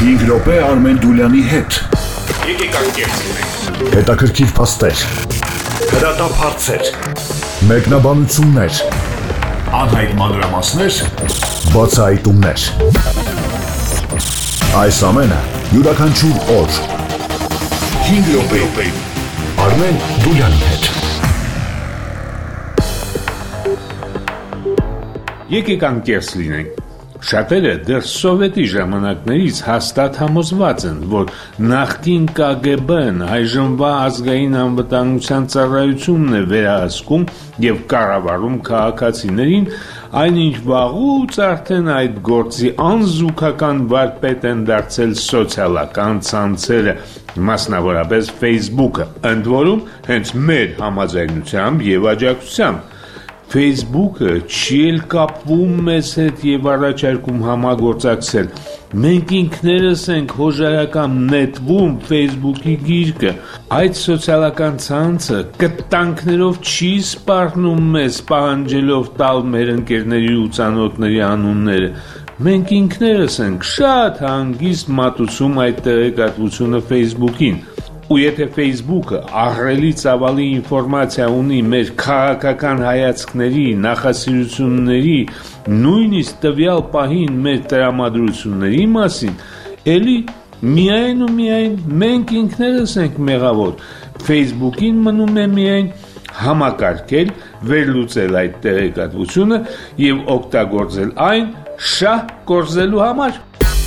5 րոպե Արմեն Դուլյանի հետ։ Եկեք անկեղծենք։ Հետաքրքիր փաստեր, հրատապ հարցեր, մեկնաբանություններ, անհայտ մանրամասներ, բացահայտումներ։ Այս ամենը յուրաքանչյուր օր 5 րոպե Արմեն Դուլյանի հետ։ Եկեք անկեղծ լինենք։ Շատերը դեռ սովետի ժամանակներից հաստատ համոզված են, որ նախկին ԿԳԲ-ն այժմվա ազգային անվտանգության ծառայությունն է վերահսկում եւ կառավարում քաղաքացիներին, այնինչ վաղուց արդեն այդ գործի անզուգական վարպետ են դարձել սոցիալական ցանցերը, մասնավորապես Facebook-ը, ընդ որում հենց մեր համաձայնությամբ եւ աջակցությամբ։ Facebook-ը չի էլ կապվում մեզ հետ եւ առաջարկում համագործակցել։ Մենք ինքներս ենք հոժարական նետվում Facebook-ի գիրկը։ Այդ սոցիալական ցանցը կտանքներով չի սպառնում մեզ, պահանջելով տալ մեր ընկերների ու ծանոթների անունները։ Մենք ինքներս ենք շատ հանգիստ մատուցում այդ տեղեկատվությունը Facebook-ին։ Ու եթե Facebook-ը ահռելի ծավալի ինֆորմացիա ունի մեր քաղաքական հայացքների, նախասիրությունների, նույնիսկ տվյալ պահին մեր տրամադրությունների մասին, էլի միայն ու միայն մենք ինքներս ենք մեղավոր։ Facebook-ին մնում է միայն համակարգել, վերլուծել այդ տեղեկատվությունը եւ օգտագործել այն շահ կորզելու համար։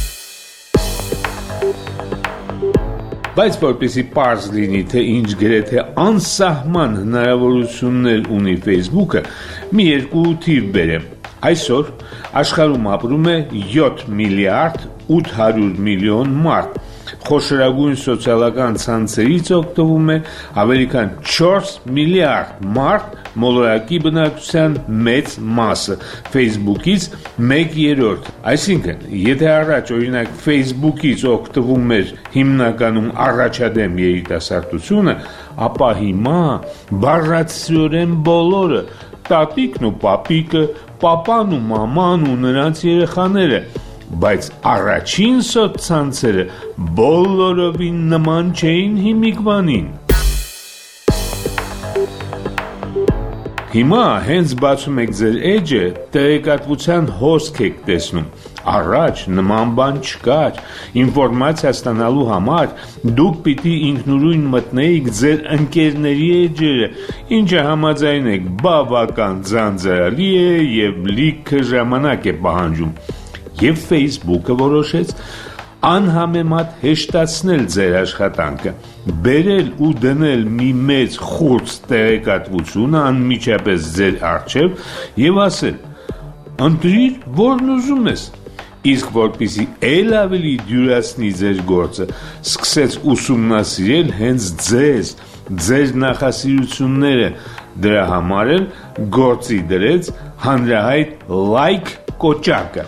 Բայց որպեսզի պարզ լինի, թե ինչ գրեթե անսահման հնարավորություններ ունի Facebook-ը, մի երկու թիվ բերեմ։ Այսօր աշխարհում ապրում է 7 միլիարդ 800 միլիոն մարդ։ Խոշորագույն սոցիալական ցանցերից օգտվում է ավելի քան 4 միլիարդ մարդ, մոլորակի բնակչության մեծ մասը, Facebook-ից 1/3։ Այսինքն, եթե առաջ օրինակ Facebook-ից օգտվում էր հիմնականում առաջադեմ երիտասարդությունը, ապա հիմա բառացիորեն բոլորը, տատիկն ու պապիկը, պապան ու մաման ու նրանց երեխաները, բայց առաջին սոցցանցերը բոլորովին նման չէին հիմիկվանին։ Հիմա հենց բացում եք ձեր էջը, տեղեկատվության հոսք եք տեսնում։ Առաջ նման բան չկար։ Ինֆորմացիա ստանալու համար դուք պիտի ինքնուրույն մտնեիք ձեր ընկերների էջերը, ինչը համաձայնեք բավական ձանձրալի է եւ լիքը ժամանակ է պահանջում։ Եվ Facebook-ը որոշեց անհամեմատ հեշտացնել ձեր աշխատանքը, բերել ու դնել մի մեծ խորց տեղեկատվություն անմիջապես ձեր առջև եւ ասել. «Ընտրիր, որն ուզում ես»։ Իսկ որպեսզի էլ ավելի դյուրացնի ձեր գործը, սկսեց ուսումնասիրել հենց ձեր նախասիրությունները, դրա համար էլ գործի դրեց հանրահայտ լայք կոճակը։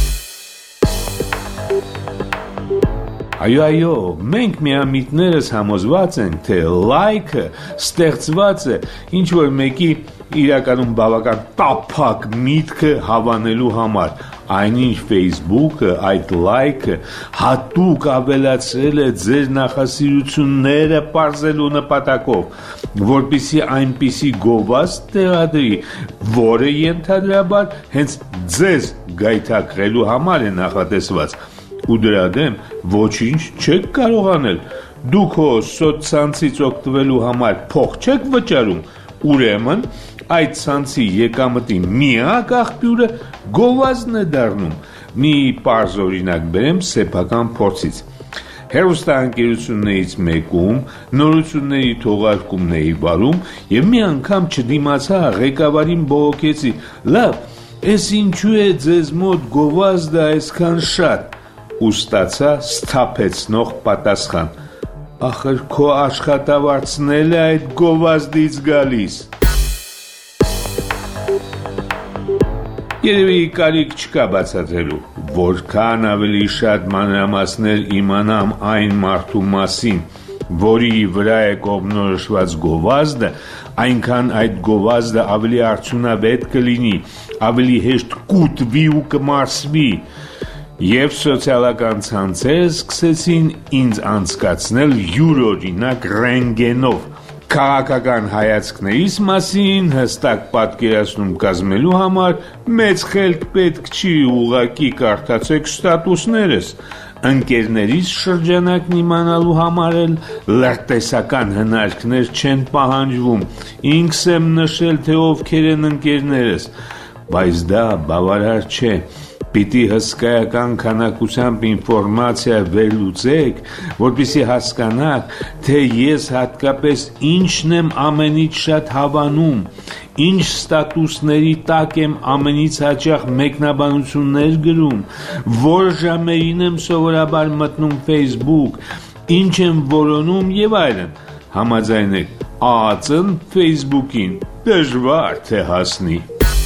Այո, մենք միամիտներս համոզված ենք, թե լայքը ստեղծված է ինչ-որ մեկի իրականում բավական տափակ միտքը հավանելու համար, այնինչ Facebook-ը այդ լայքը հատուկ ավելացրել է ձեր նախասիրությունները պարզելու նպատակով, որպեսզի այնպիսի գովազդ տեղադրի, որը ենթադրաբար հենց ձեզ գայթակղելու համար է նախատեսված։ Ու դրա դեմ ոչինչ չեք կարող անել։ Դուք հո սոցցանցից օգտվելու համար փող չեք վճարում, ուրեմն այդ ցանցի եկամտի միակ աղբյուրը գովազդն է դառնում։ Մի պարզ օրինակ բերեմ սեփական փորձից։ Հեռուստաընկերություններից մեկում նորությունների թողարկումների վարում եւ մի անգամ չդիմացա ղեկավարին բողոքեցի. «Լավ, էս ինչու է ձեզ մոտ գովազդը այսքան շատ»։ Ու ստացա սթափեցնող պատասխան. «Ախր քո աշխատավարձն էլ է այդ գովազդից գալիս»։ Երևի կարիք չկա բացատրելու, որքան ավելի շատ մանրամասներ իմանամ այն մարդու մասին, որի վրա է կողմնորոշված գովազդը, այնքան այդ գովազդը ավելի արդյունավետ կլինի, ավելի հեշտ կուտվի ու կմարսվի։ Եվ սոցիալական ցանցերը սկսեցին ինձ անցկացնել յուրօրինակ ռենտգենով քաղաքական հայացքներից մասին հստակ պատկերացնում կազմելու համար մեծ խելք պետք չի, ուղղակի կարդացեք ստատուսներս։ Ընկերներից շրջանակն իմանալու համար էլ լրտեսական հնարքներ չեն պահանջվում։ Ինքս եմ նշել, թե ովքեր են ընկերներս, բայց դա բավարար չէ։ Պիտի հսկայական քանակությամբ ինֆորմացիա վերլուծեք, որպեսզի հասկանաք, թե ես հատկապես ինչն եմ ամենից շատ հավանում, ինչ ստատուսների տակ եմ ամենից հաճախ մեկնաբանություններ գրում, որ ժամերին եմ սովորաբար մտնում Facebook, ինչ եմ որոնում եւ այլն։ Համաձայնեք, ԱԱՑ-ն Facebook-ին դժվար թե հասնի։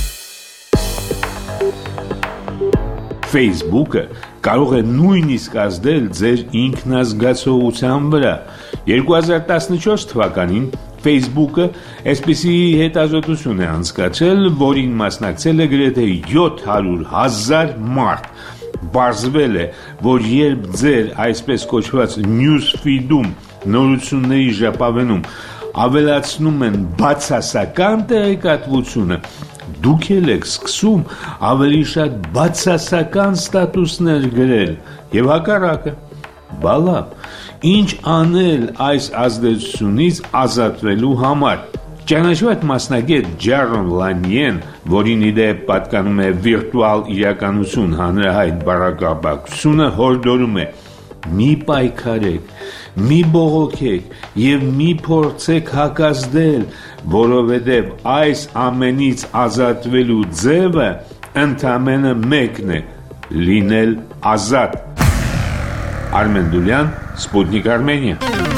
Facebook-ը կարող է նույնիսկ ազդել ձեր ինքնազգացողության վրա։ 2014 թվականին Facebook-ը այսպիսի հետազոտություն է անցկացրել, որին մասնակցել է գրեթե 700,000 մարդ։ Պարզվել է, որ երբ ձեր այսպես կոչված news feed-ում նորությունների ժապավենում ավելացնում են բացասական տեղեկատվությունը, դուք էլ եք սկսում ավելի շատ բացասական ստատուսներ գրել եւ հակառակը։ Բալավ, ինչ անել այս ազդեցությունից ազատվելու համար։ Ճանաչված մասնագետ Ջարոն Լանիեն, որին իդեպ պատկանում է վիրտուալ իրականություն հանրահայտ բառակապակցությունը, հորդորում է. մի պայքարեք, մի բողոքեք եւ մի փորձեք հակազդել, որովհետեւ այս ամենից ազատվելու ձևը ընդամենը մեկն է՝ լինել ազատ։ Արմեն Դուլյան, Սպուտնիկ Արմենիա։